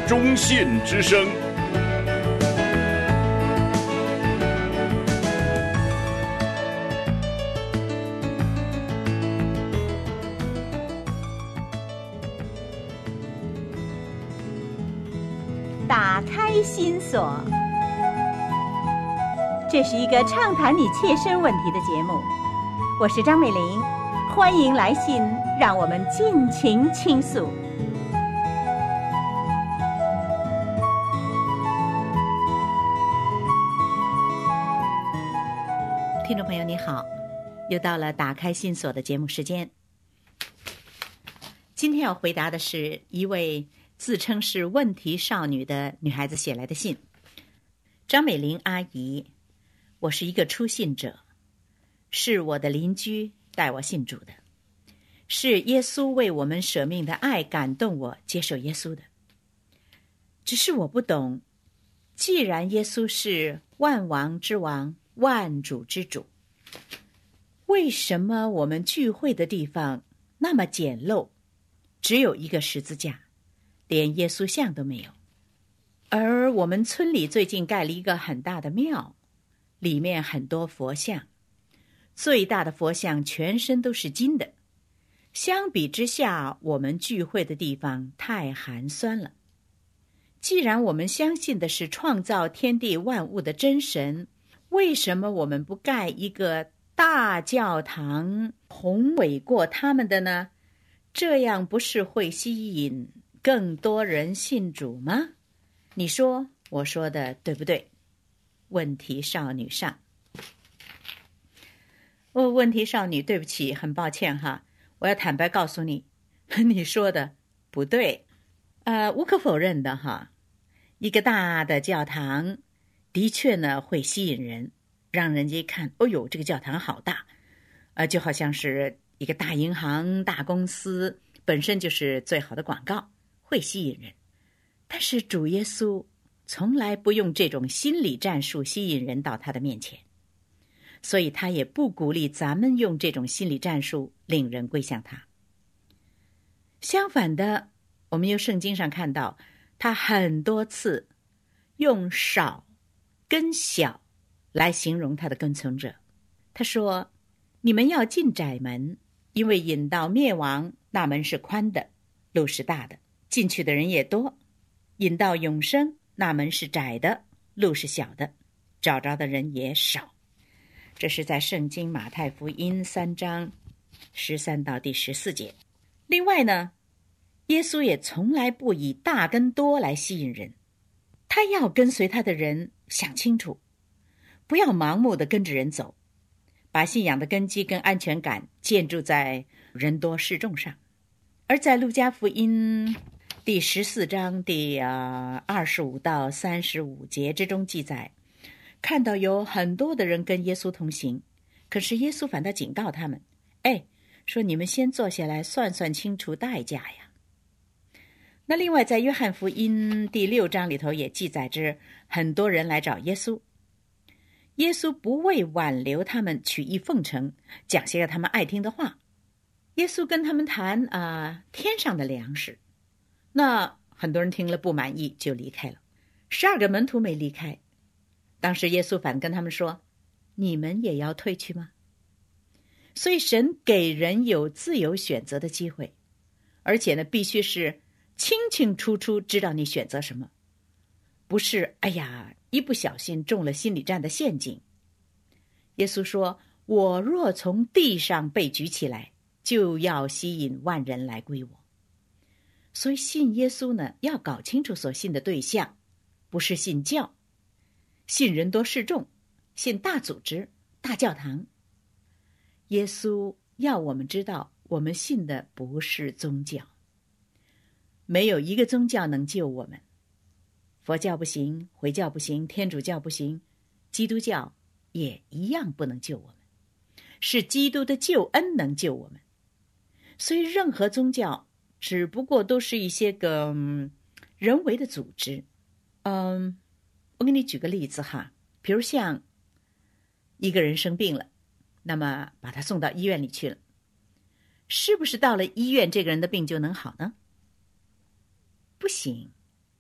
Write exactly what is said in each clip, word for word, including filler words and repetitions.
中信之声。 打开心锁，这是一个畅谈你切身问题的节目。我是张美玲，欢迎来信，让我们尽情倾诉。听众朋友你好，又到了打开心锁的节目时间。今天要回答的是一位自称是问题少女的女孩子写来的信。张美玲阿姨，我是一个初信者，是我的邻居带我信主的，是耶稣为我们舍命的爱感动我接受耶稣的。只是我不懂，既然耶稣是万王之王，万主之主，为什么我们聚会的地方那么简陋，只有一个十字架，连耶稣像都没有？而我们村里最近盖了一个很大的庙，里面很多佛像，最大的佛像全身都是金的。相比之下，我们聚会的地方太寒酸了。既然我们相信的是创造天地万物的真神，为什么我们不盖一个大教堂宏伟过他们的呢？这样不是会吸引更多人信主吗？你说我说的对不对？问题少女上。哦，问题少女，对不起，很抱歉哈，我要坦白告诉你，你说的不对。呃，无可否认的哈，一个大的教堂的确呢会吸引人，让人家一看，哦呦，这个教堂好大，呃，就好像是一个大银行、大公司，本身就是最好的广告，会吸引人。但是主耶稣从来不用这种心理战术吸引人到他的面前，所以他也不鼓励咱们用这种心理战术令人归向他。相反的，我们由圣经上看到，他很多次用少跟小来形容他的跟从者。他说，你们要进窄门，因为引到灭亡，那门是宽的，路是大的，进去的人也多；引到永生，那门是窄的，路是小的，找着的人也少。这是在圣经马太福音三章十三到第十四节。另外呢，耶稣也从来不以大跟多来吸引人，他要跟随他的人想清楚，不要盲目的跟着人走，把信仰的根基跟安全感建筑在人多势众上。而在路加福音第十四章第二十五到三十五节之中记载，看到有很多的人跟耶稣同行，可是耶稣反倒警告他们，哎，说你们先坐下来算算清楚代价呀。那另外在约翰福音第六章里头也记载着很多人来找耶稣，耶稣不为挽留他们曲意奉承，讲些个他们爱听的话。耶稣跟他们谈啊、呃、天上的粮食，那很多人听了不满意就离开了，十二个门徒没离开。当时耶稣反跟他们说，你们也要退去吗？所以神给人有自由选择的机会，而且呢必须是清清楚楚知道你选择什么，不是哎呀一不小心中了心理战的陷阱。耶稣说，我若从地上被举起来，就要吸引万人来归我。所以信耶稣呢，要搞清楚所信的对象，不是信教，信人多势众，信大组织、大教堂。耶稣要我们知道，我们信的不是宗教，没有一个宗教能救我们。佛教不行，回教不行，天主教不行，基督教也一样不能救我们，是基督的救恩能救我们。所以任何宗教只不过都是一些个、嗯、人为的组织。嗯，我给你举个例子哈，比如像一个人生病了，那么把他送到医院里去了，是不是到了医院这个人的病就能好呢？不行，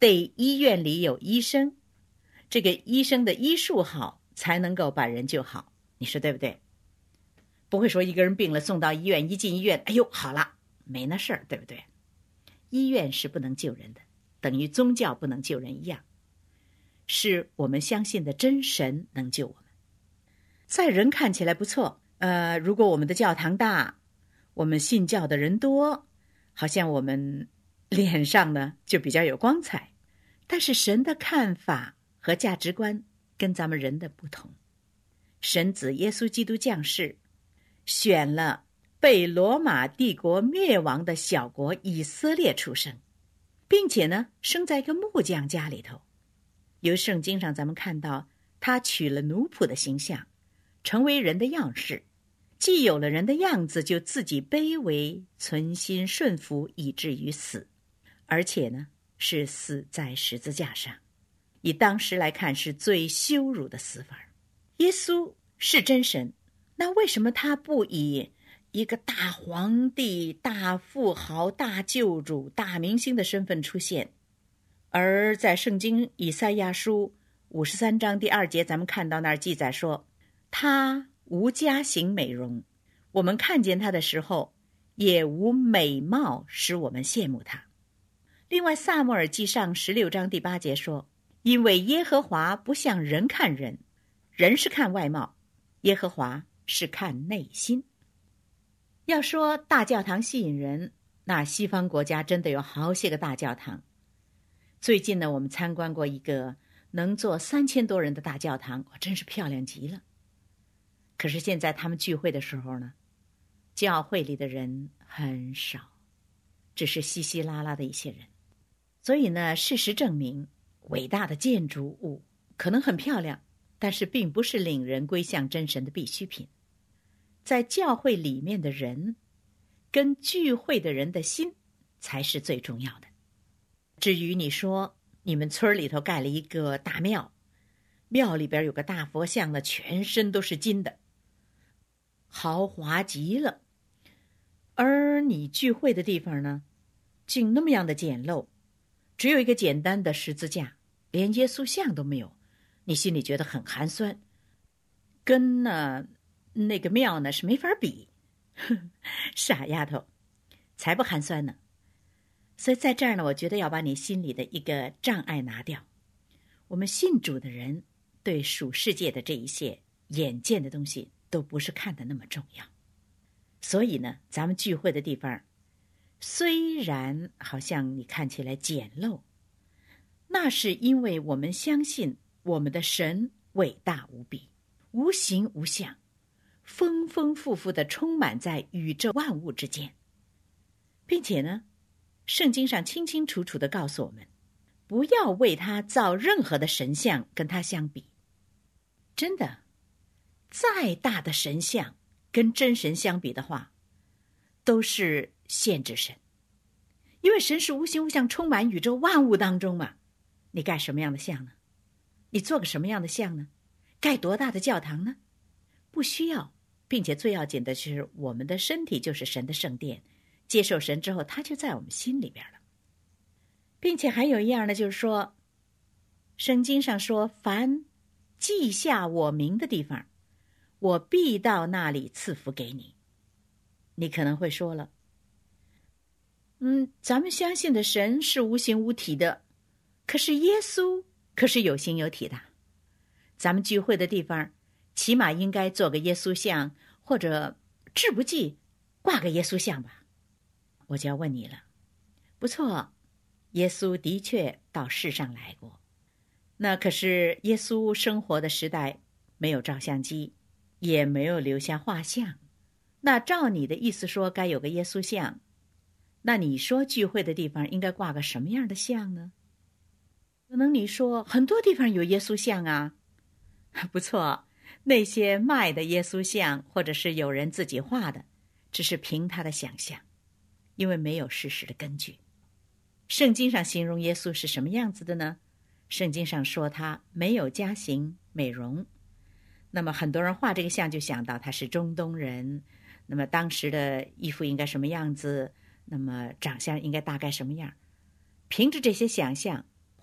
得医院里有医生，这个医生的医术好，才能够把人救好。你说对不对？不会说一个人病了送到医院，一进医院，哎呦好了，没那事儿，对不对？医院是不能救人的，等于宗教不能救人一样，是我们相信的真神能救我们。在人看起来不错，呃，如果我们的教堂大，我们信教的人多，好像我们脸上呢就比较有光彩。但是神的看法和价值观跟咱们人的不同。神子耶稣基督降世，选了被罗马帝国灭亡的小国以色列出生，并且呢生在一个木匠家里头。由圣经上咱们看到，他取了奴仆的形象，成为人的样式，既有了人的样子，就自己卑微，存心顺服，以至于死，而且呢是死在十字架上，以当时来看是最羞辱的死法。耶稣是真神，那为什么他不以一个大皇帝、大富豪、大救主、大明星的身份出现？而在圣经以赛亚书五十三章第二节，咱们看到那儿记载说，他无家型美容，我们看见他的时候也无美貌使我们羡慕他。另外撒母耳记上十六章第八节说，因为耶和华不像人看人，人是看外貌，耶和华是看内心。要说大教堂吸引人，那西方国家真的有好些个大教堂。最近呢，我们参观过一个能坐三千多人的大教堂，真是漂亮极了。可是现在他们聚会的时候呢，教会里的人很少，只是稀稀拉拉的一些人。所以呢，事实证明，伟大的建筑物可能很漂亮，但是并不是领人归向真神的必需品。在教会里面的人跟聚会的人的心才是最重要的。至于你说你们村里头盖了一个大庙，庙里边有个大佛像呢，全身都是金的，豪华极了，而你聚会的地方呢竟那么样的简陋，只有一个简单的十字架，连耶稣像都没有，你心里觉得很寒酸，跟呢那个庙呢是没法比。傻丫头，才不寒酸呢。所以在这儿呢，我觉得要把你心里的一个障碍拿掉。我们信主的人对属世界的这一些眼见的东西都不是看得那么重要。所以呢，咱们聚会的地方虽然好像你看起来简陋，那是因为我们相信我们的神伟大无比，无形无相，丰丰富富地充满在宇宙万物之间，并且呢，圣经上清清楚楚地告诉我们，不要为他造任何的神像跟他相比。真的，再大的神像跟真神相比的话，都是限制神，因为神是无形无相，充满宇宙万物当中嘛。你盖什么样的像呢？你做个什么样的像呢？盖多大的教堂呢？不需要。并且最要紧的是，我们的身体就是神的圣殿，接受神之后，他就在我们心里边了。并且还有一样呢，就是说，圣经上说，凡记下我名的地方，我必到那里赐福给你。你可能会说了，嗯，咱们相信的神是无形无体的，可是耶稣可是有形有体的。咱们聚会的地方起码应该做个耶稣像，或者志不济挂个耶稣像吧。我就要问你了，不错，耶稣的确到世上来过，那可是耶稣生活的时代没有照相机，也没有留下画像。那照你的意思说该有个耶稣像，那你说聚会的地方应该挂个什么样的像呢？可能你说很多地方有耶稣像啊，不错，那些卖的耶稣像或者是有人自己画的，只是凭他的想象，因为没有事实的根据。圣经上形容耶稣是什么样子的呢？圣经上说他没有家型美容，那么很多人画这个像就想到他是中东人，那么当时的衣服应该什么样子，那么长相应该大概什么样，凭着这些想象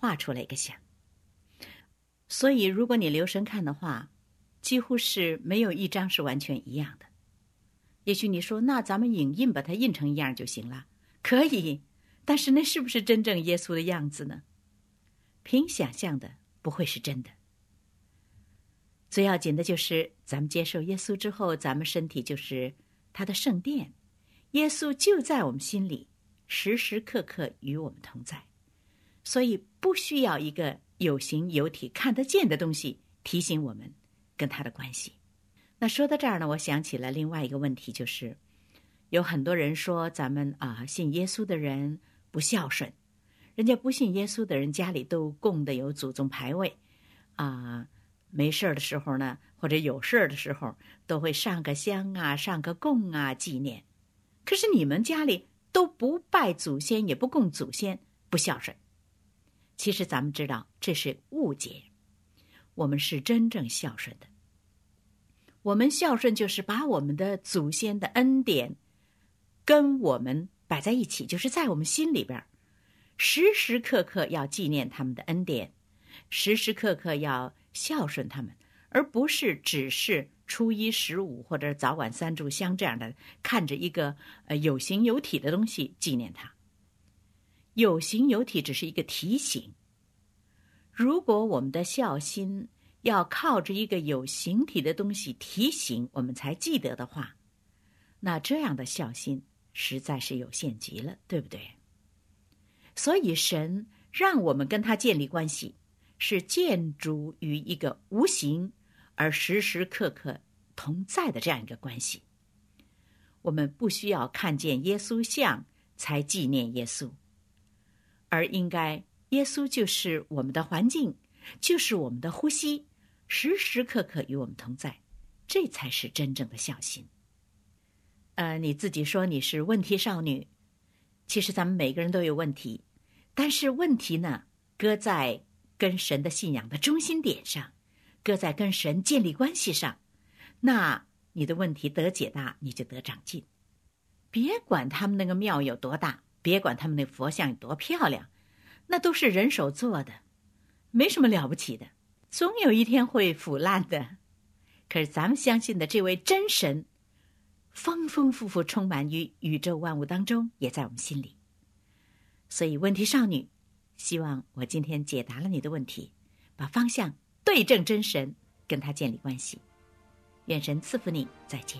画出了一个像。所以如果你留神看的话，几乎是没有一张是完全一样的。也许你说，那咱们影印把它印成一样就行了。可以，但是那是不是真正耶稣的样子呢？凭想象的不会是真的。最要紧的就是咱们接受耶稣之后，咱们身体就是他的圣殿，耶稣就在我们心里，时时刻刻与我们同在。所以不需要一个有形有体看得见的东西提醒我们跟他的关系。那说到这儿呢，我想起了另外一个问题，就是有很多人说咱们啊信耶稣的人不孝顺，人家不信耶稣的人家里都供的有祖宗牌位啊，没事的时候呢，或者有事的时候都会上个香啊，上个供啊，纪念。可是你们家里都不拜祖先，也不供祖先，不孝顺。其实咱们知道这是误解，我们是真正孝顺的。我们孝顺就是把我们的祖先的恩典跟我们摆在一起，就是在我们心里边，时时刻刻要纪念他们的恩典，时时刻刻要孝顺他们，而不是只是初一十五或者早晚三炷香这样的看着一个呃有形有体的东西纪念他。有形有体只是一个提醒，如果我们的孝心要靠着一个有形体的东西提醒我们才记得的话，那这样的孝心实在是有限极了，对不对？所以神让我们跟他建立关系，是建筑于一个无形而时时刻刻同在的这样一个关系。我们不需要看见耶稣像才纪念耶稣，而应该耶稣就是我们的环境，就是我们的呼吸，时时刻刻与我们同在，这才是真正的孝心。呃，你自己说你是问题少女，其实咱们每个人都有问题，但是问题呢，搁在跟神的信仰的中心点上，搁在跟神建立关系上，那你的问题得解答，你就得长进。别管他们那个庙有多大，别管他们那个佛像有多漂亮，那都是人手做的，没什么了不起的，总有一天会腐烂的。可是咱们相信的这位真神，丰丰富富充满于宇宙万物当中，也在我们心里。所以问题少女，希望我今天解答了你的问题，把方向对正真神，跟他建立关系。愿神赐福你，再见。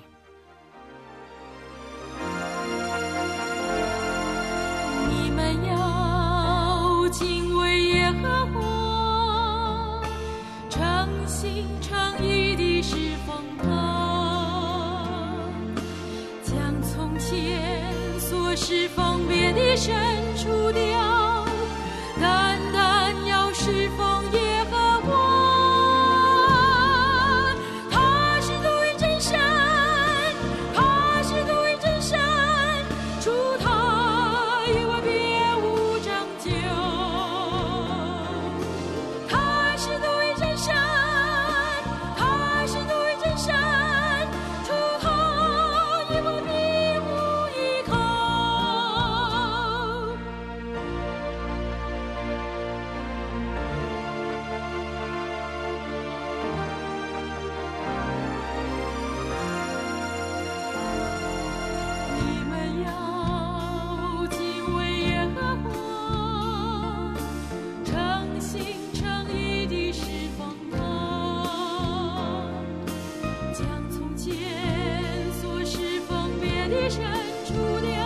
你们要敬畏耶和华，诚心诚意地侍奉他，将从前所侍奉别的神除掉，单单要侍奉耶和华。他是独一真神，他是独一真神，除他以外别无拯救。他是独一真神，他是独一真神，除他以外别无依靠。你们要敬畏耶和华，诚心诚意地侍奉他，将从前所侍奉别的神除掉。